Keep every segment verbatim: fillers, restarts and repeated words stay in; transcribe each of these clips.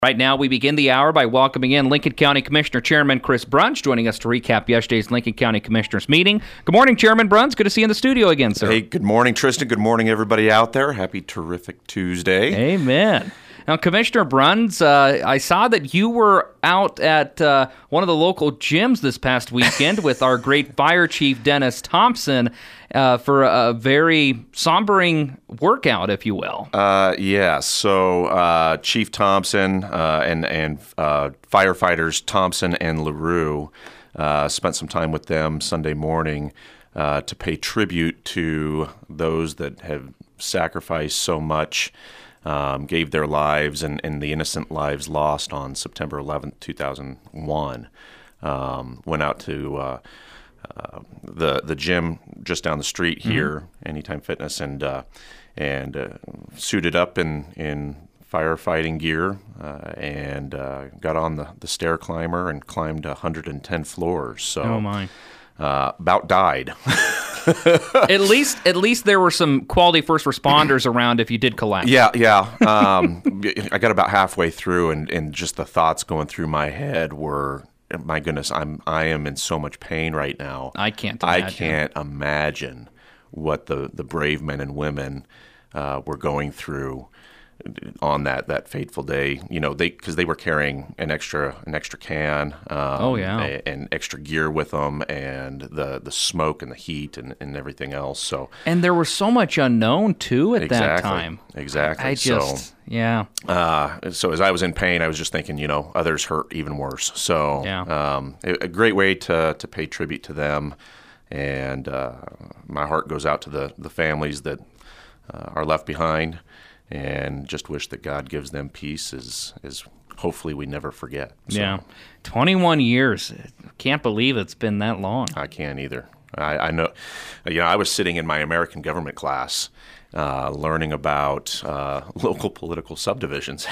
Right now, we begin the hour by welcoming in Lincoln County Commissioner Chairman Chris Bruns, joining us to recap yesterday's Lincoln County Commissioners meeting. Good morning, Chairman Bruns. Good to see you in the studio again, sir. Hey, good morning, Tristan. Good morning, everybody out there. Happy terrific Tuesday. Amen. Now, Commissioner Bruns, uh, I saw that you were out at uh, one of the local gyms this past weekend with our great Fire Chief Dennis Thompson uh, for a very sombering workout, if you will. Uh, yeah, so uh, Chief Thompson uh, and, and uh, firefighters Thompson and LaRue uh, spent some time with them Sunday morning uh, to pay tribute to those that have sacrificed so much. Um, gave their lives and, and the innocent lives lost on September eleventh, two thousand one. Um, went out to uh, uh, the the gym just down the street here, mm-hmm. Anytime Fitness, and uh, and uh, suited up in, in firefighting gear uh, and uh, got on the, the stair climber and climbed one hundred ten floors. So, oh my. Uh, about died. at least, at least there were some quality first responders around if you did collapse. Yeah, yeah. Um, I got about halfway through, and, and just the thoughts going through my head were, "My goodness, I'm I am in so much pain right now. I can't. Imagine. I can't imagine what the, the brave men and women uh, were going through on that, that fateful day. You know, they because they were carrying an extra an extra can. Um, oh yeah, a, and extra gear with them, and the, the smoke and the heat and, and everything else. So and there was so much unknown too at exactly, that time. Exactly. I just so, yeah. Uh, so as I was in pain, I was just thinking, you know, others hurt even worse. So yeah. um, a, a great way to to pay tribute to them, and uh, my heart goes out to the the families that uh, are left behind. And just wish that God gives them peace as, as hopefully we never forget. So, yeah. twenty-one years. Can't believe it's been that long. I can't either. I, I know, you know, I was sitting in my American government class uh, learning about uh, local political subdivisions,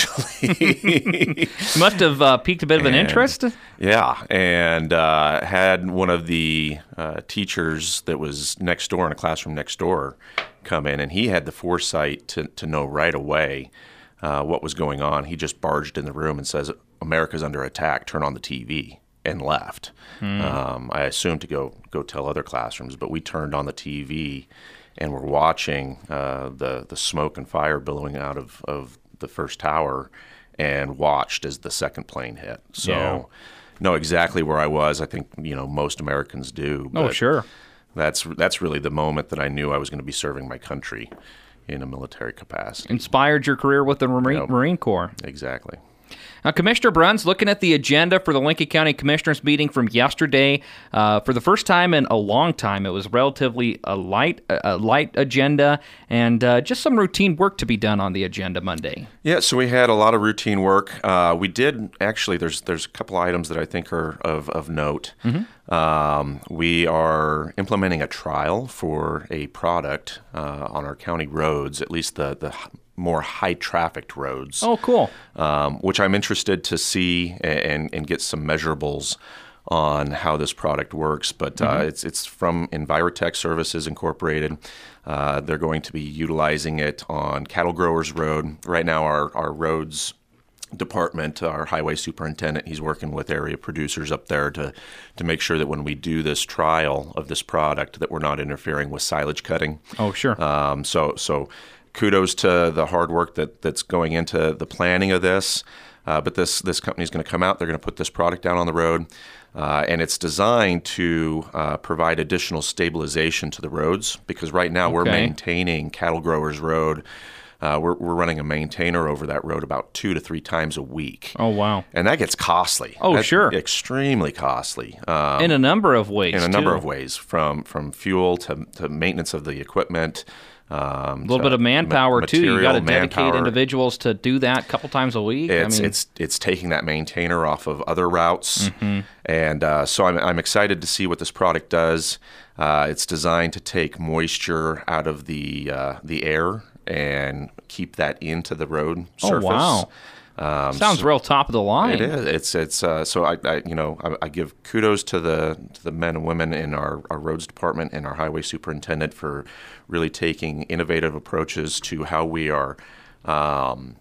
actually. Must have uh, piqued a bit of an and, interest. Yeah, and uh, had one of the uh, teachers that was next door in a classroom next door come in, and he had the foresight to, to know right away uh, what was going on. He just barged in the room and says, "America's under attack, turn on the T V," and left. Hmm. Um, I assumed to go go tell other classrooms, but we turned on the T V and were watching uh, the, the smoke and fire billowing out of, of the first tower and watched as the second plane hit. So yeah. know exactly where I was. I think, you know, most Americans do. Oh, sure. That's that's really the moment that I knew I was going to be serving my country in a military capacity. Inspired your career with the Marine, yep. Marine Corps. Exactly. Now, Commissioner Bruns, looking at the agenda for the Lincoln County Commissioners meeting from yesterday, uh, for the first time in a long time, it was relatively a light, a light agenda, and uh, just some routine work to be done on the agenda Monday. Yeah, so we had a lot of routine work. Uh, we did actually. There's there's a couple items that I think are of of note. Mm-hmm. Um, we are implementing a trial for a product uh, on our county roads, at least the the. more high-trafficked roads. Oh, cool. Um, which I'm interested to see and, and get some measurables on how this product works. But uh, mm-hmm. it's it's from Envirotech Services Incorporated. Uh, they're going to be utilizing it on Cattle Growers Road. Right now, our, our roads department, our highway superintendent, he's working with area producers up there to, to make sure that when we do this trial of this product that we're not interfering with silage cutting. Oh, sure. Um, so so... Kudos to the hard work that, that's going into the planning of this. Uh, but this this company is going to come out. They're going to put this product down on the road. Uh, and it's designed to uh, provide additional stabilization to the roads. Because right now okay. we're maintaining Cattle Growers Road. Uh, we're, we're running a maintainer over that road about two to three times a week. Oh, wow. And that gets costly. Oh, That's sure. Extremely costly. Um, in a number of ways, In a too. number of ways, from, from fuel to, to maintenance of the equipment. Um, a little bit of manpower ma- too. You got to dedicate manpower. individuals to do that a couple times a week. It's I mean, it's it's taking that maintainer off of other routes, mm-hmm. and uh, so I'm I'm excited to see what this product does. Uh, it's designed to take moisture out of the uh, the air and keep that into the road surface. Oh wow! Um, Sounds so real top of the line. It is. It's it's. Uh, so I, I you know I, I give kudos to the to the men and women in our, our roads department and our highway superintendent for really taking innovative approaches to how we are um,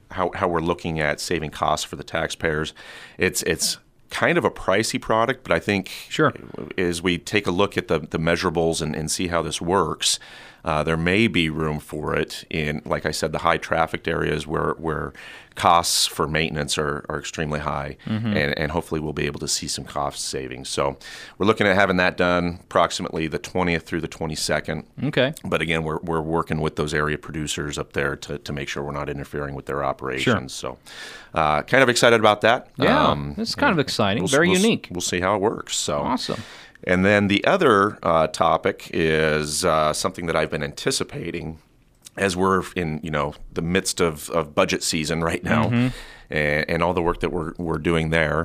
how how we're looking at saving costs for the taxpayers. It's it's kind of a pricey product, but I think sure. as we take a look at the the measurables and, and see how this works, uh, there may be room for it in, like I said, the high trafficked areas where where costs for maintenance are, are extremely high, mm-hmm. and, and hopefully we'll be able to see some cost savings. So we're looking at having that done approximately the twentieth through the twenty-second. Okay. But again, we're we're working with those area producers up there to, to make sure we're not interfering with their operations. Sure. So uh, kind of excited about that. Yeah, um, it's kind of exciting, we'll, very we'll, unique. We'll see how it works. So awesome. And then the other uh, topic is uh, something that I've been anticipating as we're in, you know, the midst of, of budget season right now, mm-hmm. and, and all the work that we're we're doing there,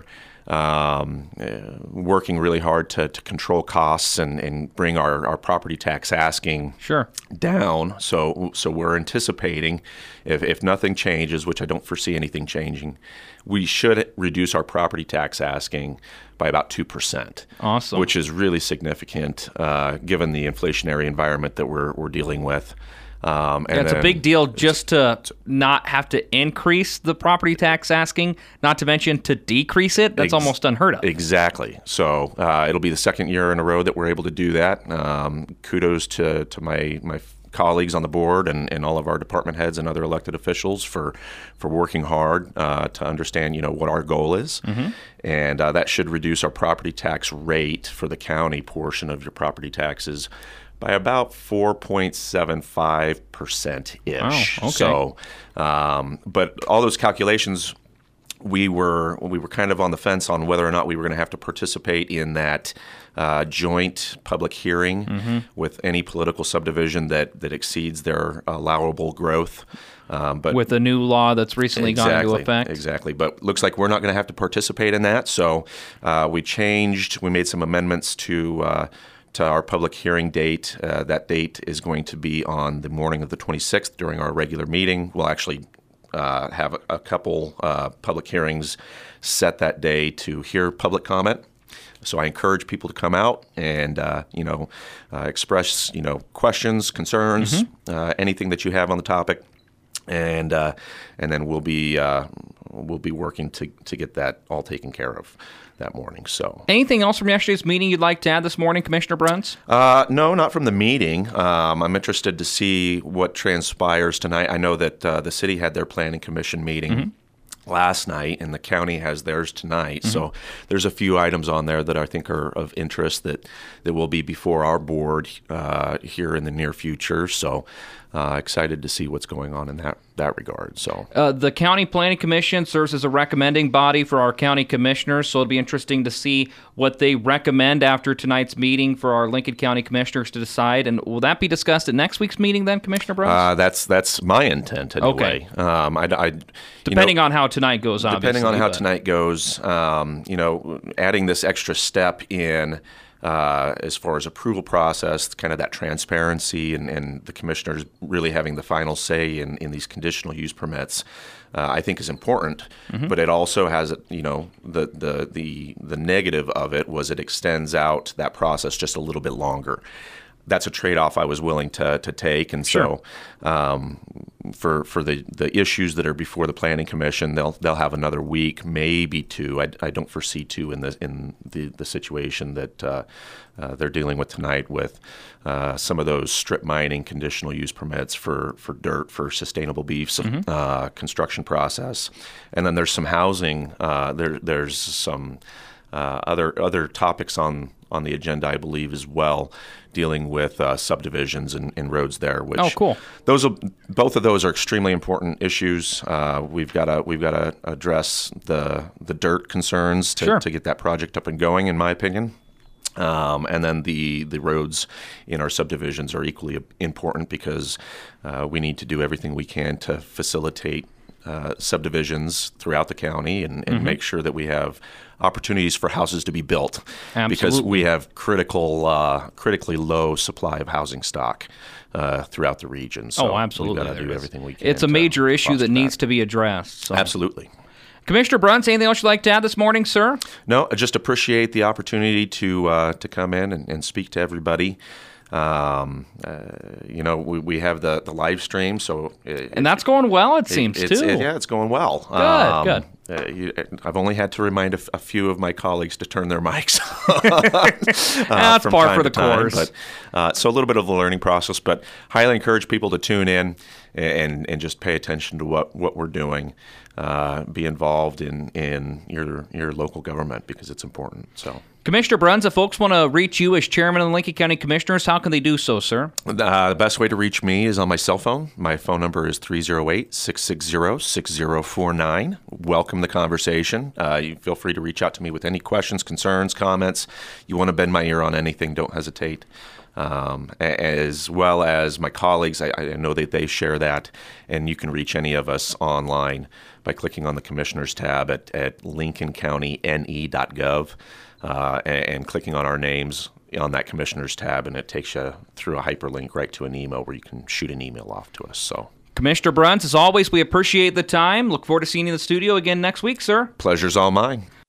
um, uh, working really hard to, to control costs and, and bring our, our property tax asking sure. down. So so we're anticipating, if if nothing changes, which I don't foresee anything changing, we should reduce our property tax asking by about two percent. Awesome. Which is really significant uh, given the inflationary environment that we're we're dealing with. Um, and yeah, it's a big deal just to not have to increase the property tax asking, not to mention to decrease it. That's ex- almost unheard of. Exactly. So uh, it'll be the second year in a row that we're able to do that. Um, kudos to, to my my colleagues on the board and, and all of our department heads and other elected officials for for working hard uh, to understand, you know, what our goal is. Mm-hmm. And uh, that should reduce our property tax rate for the county portion of your property taxes by about four point seven five percent-ish. Oh, okay. So, um, but all those calculations, we were we were kind of on the fence on whether or not we were going to have to participate in that uh, joint public hearing mm-hmm. with any political subdivision that, that exceeds their allowable growth. Um, but with the new law that's recently exactly, gone into effect. Exactly. But looks like we're not going to have to participate in that. So uh, we changed, we made some amendments to uh, to our public hearing date. Uh, that date is going to be on the morning of the twenty-sixth during our regular meeting. We'll actually uh, have a, a couple uh, public hearings set that day to hear public comment. So I encourage people to come out and uh, you know uh, express you know questions, concerns, mm-hmm. uh, anything that you have on the topic, and uh, and then we'll be uh, we'll be working to to get that all taken care of that morning. So, anything else from yesterday's meeting you'd like to add this morning, Commissioner Bruns? Uh, no, not from the meeting. Um, I'm interested to see what transpires tonight. I know that uh, the city had their planning commission meeting mm-hmm. last night, and the county has theirs tonight. Mm-hmm. So there's a few items on there that I think are of interest that, that will be before our board uh, here in the near future. So uh, excited to see what's going on in that that regard. So uh, the County Planning Commission serves as a recommending body for our county commissioners, so it'll be interesting to see what they recommend after tonight's meeting for our Lincoln County commissioners to decide. And will that be discussed at next week's meeting then, Commissioner Bruns? Uh, that's that's my intent anyway. Okay. Um, I, I, depending know, on how tonight goes, obviously. Depending on how but. tonight goes, um, you know, adding this extra step in Uh, as far as approval process, kind of that transparency and, and the commissioners really having the final say in, in these conditional use permits, uh, I think is important. Mm-hmm. But it also has, you know, the, the the the negative of it was it extends out that process just a little bit longer. That's a trade-off I was willing to to take, and sure. so um, for for the, the issues that are before the Planning Commission, they'll they'll have another week, maybe two. I, I don't foresee two in the in the, the situation that uh, uh, they're dealing with tonight with uh, some of those strip mining conditional use permits for, for dirt for sustainable beefs mm-hmm. uh, construction process, and then there's some housing. Uh, there there's some uh, other other topics on. on the agenda, I believe, as well, dealing with uh, subdivisions and, and roads there. Which oh, cool. Those are, both of those are extremely important issues. Uh, we've got to we've got to address the the dirt concerns to, sure. to get that project up and going, in my opinion. Um, and then the the roads in our subdivisions are equally important because uh, we need to do everything we can to facilitate uh, subdivisions throughout the county and, and mm-hmm. make sure that we have opportunities for houses to be built. Absolutely. Because we have critical, uh, critically low supply of housing stock uh, throughout the region. So oh, absolutely. We've got to do everything we can. It's a major issue that needs that. to be addressed. So. Absolutely. Commissioner Bruns, anything else you'd like to add this morning, sir? No, I just appreciate the opportunity to uh, to come in and, and speak to everybody. Um, uh, you know, we, we have the, the live stream, so it, and that's going well. It, it seems it's, too. It, yeah, it's going well. Good, um, good. Uh, you, I've only had to remind a, f- a few of my colleagues to turn their mics on. uh, That's from par time for the to time, course. But, uh, so a little bit of a learning process, but highly encourage people to tune in and and just pay attention to what, what we're doing. Uh, be involved in, in your your local government because it's important. So. Commissioner Bruns, if folks want to reach you as chairman of the Lincoln County Commissioners, how can they do so, sir? Uh, the best way to reach me is on my cell phone. My phone number is three oh eight, six six zero, six zero four nine. Welcome the conversation. Uh, you feel free to reach out to me with any questions, concerns, comments. You want to bend my ear on anything, don't hesitate. Um, as well as my colleagues, I, I know that they share that, and you can reach any of us online by clicking on the Commissioners tab at, at lincoln county n e dot gov uh, and, and clicking on our names on that Commissioners tab, and it takes you through a hyperlink right to an email where you can shoot an email off to us. So, Commissioner Bruns, as always, we appreciate the time. Look forward to seeing you in the studio again next week, sir. Pleasure's all mine.